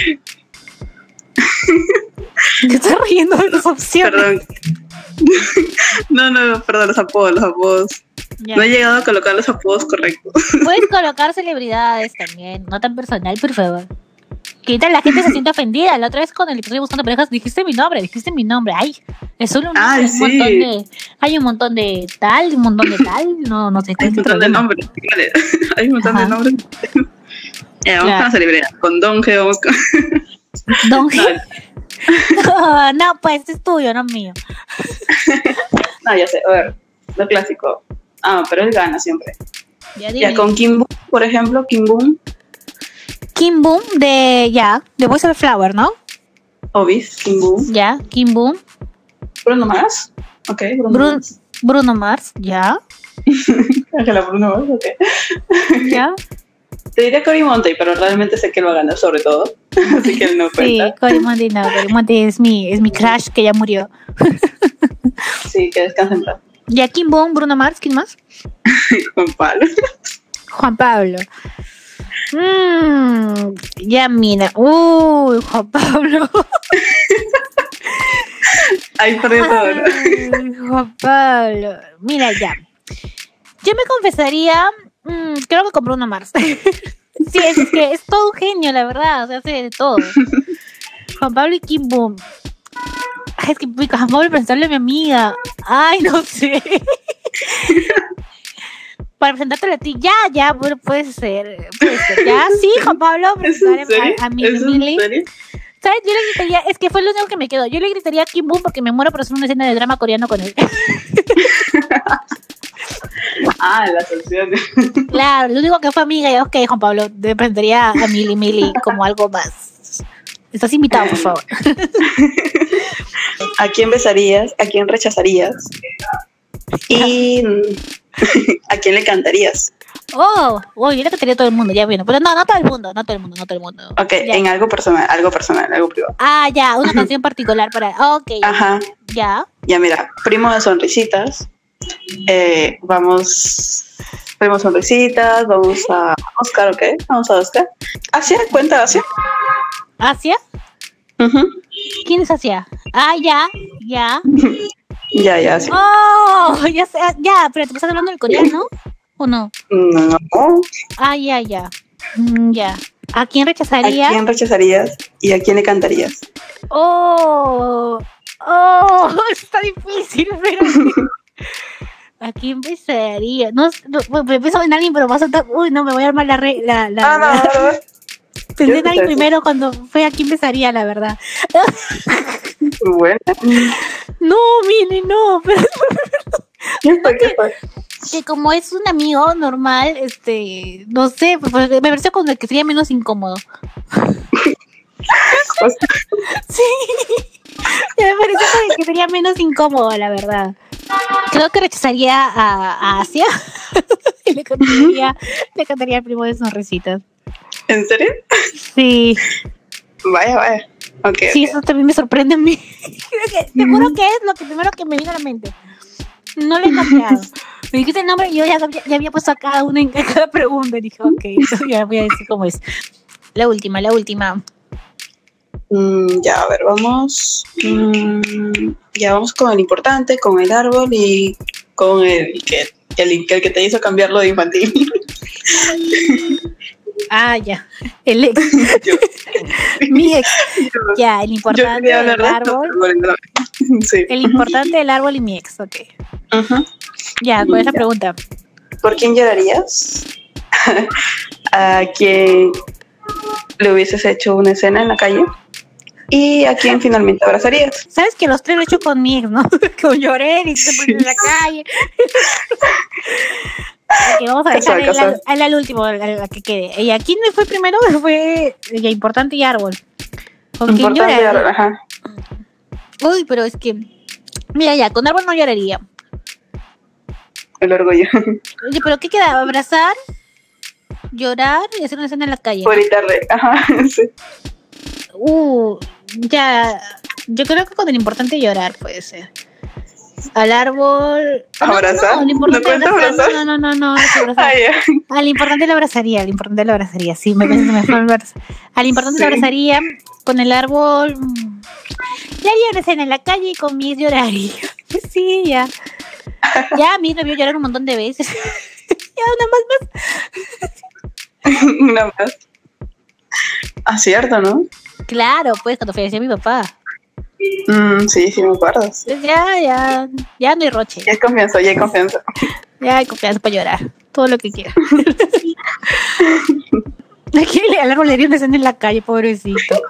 Te estás riendo de las opciones. Perdón. No, no, perdón, los apodos, los apodos. Ya. No he llegado a colocar los apodos correctos. Puedes colocar celebridades también, no tan personal, por favor. Que ahorita la gente se siente ofendida. La otra vez con el episodio Buscando Parejas dijiste mi nombre, dijiste mi nombre. Ay, es solo un, Ay, un sí. montón de. Hay un montón de tal, un montón de tal. No, no sé Hay cuál un es el montón de problema. nombres. Vale. Hay un montón Ajá. de nombres. Ya, vamos Claro. con la celebridad. Con Don G, vamos con. Don No, No, no, pues es tuyo, no mío. no, ya sé, a ver, lo clásico. Ah, pero él gana siempre. Ya, dime. Ya, con Kim Boom, por ejemplo, Kim Boom, Kim Boom de. Ya, de Boys of Flower, ¿no? Obis, Kim Boom. Ya, Kim Boom. Bruno Mars. Ok, Bruno Brun- Mars. Bruno Mars, ya. Ángela Bruno Mars, ok. Ya. Te diría Cory Monteith, pero realmente sé que él va a ganar sobre todo. Así que él no Sí, cuenta. Cory Monteith no, Cory Monteith es mi, es mi crush que ya murió. Sí, que descansen en paz. Ya, Kim Boom, Bruno Mars, ¿quién más? Juan Pablo. Juan Pablo. Mm, ya, mira. Uy, Juan Pablo. Ahí perdió todo, ¿no? Ay, Juan Pablo. Mira, ya. Yo me confesaría, mm, creo que con Bruno Mars. Sí, es, es que es todo un genio, la verdad. O sea, hace de todo. Juan Pablo y Kim Boom. Ay, es que uy, Juan Pablo presentarle a mi amiga. Ay, no sé. Para presentártela a ti, ya, ya, bueno, puede ser, puede ser. Ya, sí, Juan Pablo, ¿Es en presentarle serio? a, a mi ¿Es en Emily. serio? ¿Sabes? Yo le gritaría, es que fue lo único que me quedó. Yo le gritaría a Kim Boom porque me muero por hacer una escena de drama coreano con él. Ah, las opciones. Claro, lo único que fue amiga, y ok, Juan Pablo, te presentaría a Mili Mili como algo más. Estás invitado, por favor. ¿A quién besarías? ¿A quién rechazarías? ¿Y a quién le cantarías? Oh, oh, yo le cantaría a todo el mundo, ya bueno. Pero no, no todo el mundo, no todo el mundo, no todo el mundo. Ok, Ya. en algo personal, algo personal, algo privado. Ah, ya, una canción particular para. Ok, Ajá, ya. ya mira, primo de sonrisitas. Eh, vamos, primo sonrisitas, vamos a Oscar, ok, vamos a Oscar. ¿Asia? ¿Cuenta Asia? ¿Asia? Ujú. ¿Quién es Asia? Ah, ya, ya. Ya, ya, Asia. Oh, ya sé, ya, pero te estás hablando del coreano, ¿o no? No. Ah, ya, ya. Mm, ya. ¿A quién ¿A rechazaría? quién rechazarías y a quién le cantarías? Oh, oh, está difícil, pero ¿a quién besaría? No, no me pienso en alguien, pero va a soltar. Uy, no, me voy a armar la re, la, la, Ah, no, la- no, no. Pensé yo en alguien sé. primero cuando fue a quién besaría, la verdad. Bueno. No, mire, no, pero ¿Quién fue? ¿Quién fue? que como es un amigo normal, este, no sé, pues, me pareció como el que sería menos incómodo. Sí, me pareció como el que sería menos incómodo, la verdad. Creo que rechazaría a, a Asia y le cantaría, le cantaría al primo de sonrisitas. ¿En serio? Sí, Vaya, vaya. Ok. sí, ok. eso también me sorprende a mí. Creo que- Te juro que es lo que primero que me vino a la mente. No le he cambiado. Me dijiste el nombre y yo ya, ya había puesto a cada uno en cada pregunta. Y dije, ok, ya voy a decir cómo es. La última, la última. Mm, ya, a ver, vamos. Mm, ya vamos con el importante, con el árbol y con el que, el, el que te hizo cambiarlo de infantil. Ah, ya. El ex. Yo- Mi ex. Ya, el yo importante quería del hablar de esto, árbol. pero bueno, no. Sí. El importante del árbol y mi ex, ok. Ujú. Ya, ¿cuál es la Ya. pregunta? ¿Por quién llorarías? ¿A quién le hubieses hecho una escena en la calle? ¿Y a quién finalmente abrazarías? ¿Sabes que los tres lo he hecho con mi ex, no? Con lloré y se pone en la calle. Ok, vamos a dejar Casual, el, casual. al, al último, a la que quede. ¿Y a quién fue primero? Fue ya importante y árbol. ¿Con quién Importante, llorar? ajá. Uy, pero es que, mira ya, con árbol no lloraría. El orgullo. Oye, pero ¿qué queda? ¿Abrazar? ¿Llorar? Y hacer una escena en la calle. Por gritarle, ajá, sí. Uh, ya, yo creo que con el importante llorar puede ser. Al árbol. Ah, no, ¿Abrazar? No, no, el importante ¿No cuenta abrazar. abrazar? No, no, no, no, no, es abrazar. Ah, ya. Al importante lo abrazaría, al importante lo abrazaría, sí, me parece mejor abrazar. Al importante Sí. lo abrazaría, con el árbol. mm, Ya haría una escena en la calle y con mis lloraría. Sí, ya. Ya a mí me vio llorar un montón de veces. Ya, nada más, más. Una más. Ah, cierto, ¿no? Claro, pues cuando falleció mi papá. Mm, sí, sí, me acuerdo. Pues ya, ya, ya no hay roche. Ya hay confianza, ya hay confianza. Ya hay confianza para llorar. Todo lo que quiera. Aquí al árbol le haría una escena en la calle, pobrecito.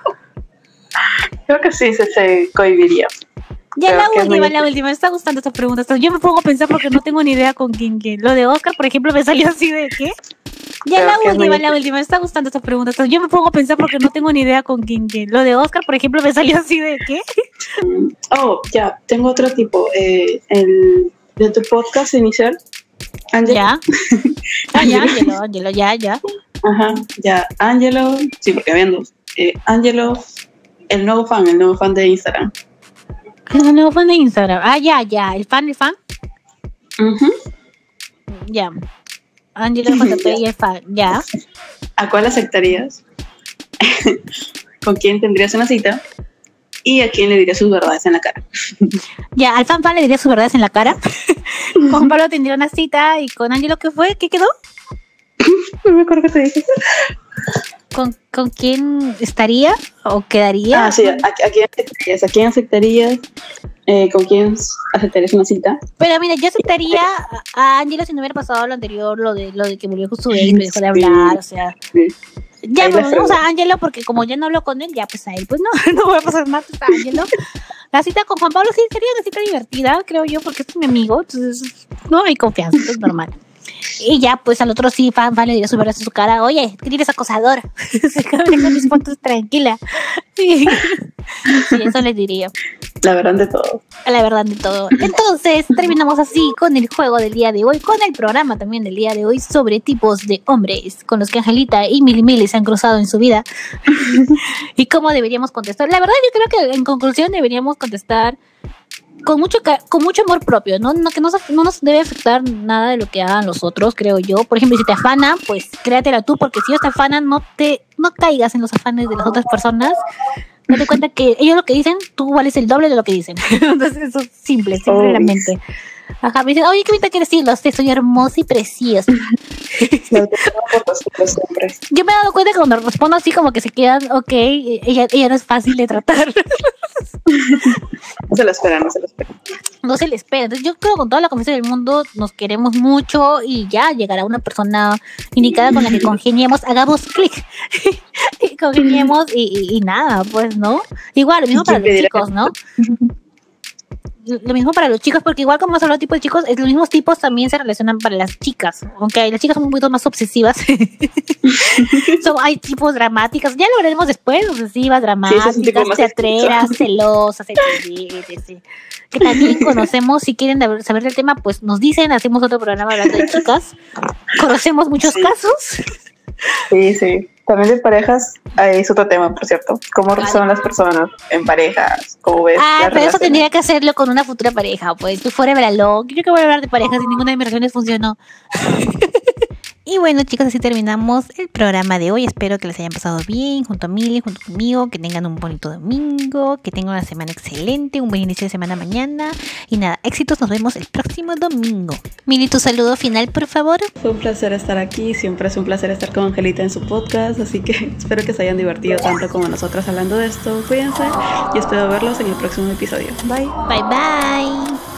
Creo que sí, se, se cohibiría. Ya Creo la que es última, muy la última, me está gustando esta pregunta. Yo me pongo a pensar porque no tengo ni idea con quién, quién. Lo de Oscar, por ejemplo, me salió así de ¿qué? Ya Creo la que es última, muy la última, me está gustando esta pregunta. Yo me pongo a pensar porque no tengo ni idea con quién, quién. Lo de Oscar, por ejemplo, me salió así de ¿qué? Oh, ya, tengo otro tipo. Eh, el de tu podcast inicial, Ángel. Ya. Ah, ya, Ángelo, Ángelo, ya, ya. Ajá, ya, Ángelo, sí, porque habían dos. Eh, Ángelo, el nuevo fan, el nuevo fan de Instagram. El nuevo fan de Instagram. Ah, ya, ya. El fan, el fan. Ujú. Ya. Ángelo J P y el fan. Ya. ¿A cuál aceptarías? ¿Con quién tendrías una cita? ¿Y a quién le dirías sus verdades en la cara? Ya, al fan fan le diría sus verdades en la cara. Con Pablo tendría una cita y con Ángelo, ¿qué fue? ¿Qué quedó? No me acuerdo qué te dije. ¿Con, con quién estaría o quedaría? Ah, sí, ¿a, a quién aceptarías? ¿A quién aceptarías? Eh, ¿Con quién aceptarías una cita? Pero mira, yo aceptaría a- a Ángelo si no hubiera pasado lo anterior, lo de lo de que murió con su ex, me dejó de hablar, o sea. Sí. Ya, Ahí la pues vamos fregó. a Ángelo porque como ya no hablo con él, ya pues a él, pues no, no va a pasar nada, pues a Ángelo. La cita con Juan Pablo sí sería una cita divertida, creo yo, porque es mi amigo, entonces no hay confianza, es normal. Y ya, pues al otro sí, fan, fan le diría su verdad en su cara, oye, ¿qué eres acosador? Se cabrón con mis fotos, tranquila. Sí. Sí, eso les diría. La verdad de todo. La verdad de todo. Entonces, terminamos así con el juego del día de hoy, con el programa también del día de hoy sobre tipos de hombres con los que Angelita y Mili Mili se han cruzado en su vida y cómo deberíamos contestar. La verdad, yo creo que en conclusión deberíamos contestar con mucho ca- con mucho amor propio, ¿no? No que no, se- no nos debe afectar nada de lo que hagan los otros, creo yo. Por ejemplo, si te afanan, pues créatela tú, porque si ellos te afanan, no te no caigas en los afanes de las otras personas. Date cuenta que ellos lo que dicen, tú vales el doble de lo que dicen. Entonces eso es simple, simple Oh, la mente. Ajá, me dicen, oye, qué bonita que eres, sí, lo sé, soy hermosa y preciosa. Me autoconozco por los otros hombres. Yo me he dado cuenta que cuando respondo así como que se quedan, ok, ella, ella no es fácil de tratar. No se lo esperan, no se lo esperan. No se le espera. Entonces yo creo que con toda la confianza del mundo nos queremos mucho y ya llegará una persona indicada con la que congeniemos, hagamos clic. Y congeniemos y, y, y nada, pues, ¿no? Igual, lo mismo para ¿Quién los pedirá? chicos, ¿no? Lo mismo para los chicos, porque igual como hemos hablado de tipos de chicos, es- los mismos tipos también se relacionan para las chicas, aunque las chicas son un poquito más obsesivas. Son, hay tipos dramáticas, ya lo veremos después, obsesivas, dramáticas, un tipo más teatreras, celosas, etcétera, etcétera. Que también conocemos, si quieren de- saber del tema, pues nos dicen, hacemos otro programa hablando de chicas. Conocemos muchos Sí. casos. Sí, sí. También de parejas eh, es otro tema, por cierto. ¿Cómo son las personas en parejas? ¿Cómo ves? Ah, las pero eso relaciones? tendría que hacerlo con una futura pareja, pues, tú fuera alone. Yo que voy a hablar de parejas y ninguna de mis relaciones funcionó. Y bueno, chicos, así terminamos el programa de hoy. Espero que les hayan pasado bien junto a Mili, junto conmigo, que tengan un bonito domingo, que tengan una semana excelente, un buen inicio de semana mañana. Y nada, éxitos, nos vemos el próximo domingo. Mili, tu saludo final, por favor. Fue un placer estar aquí, siempre es un placer estar con Angelita en su podcast, así que espero que se hayan divertido tanto como nosotras hablando de esto. Cuídense y espero verlos en el próximo episodio. Bye. Bye bye.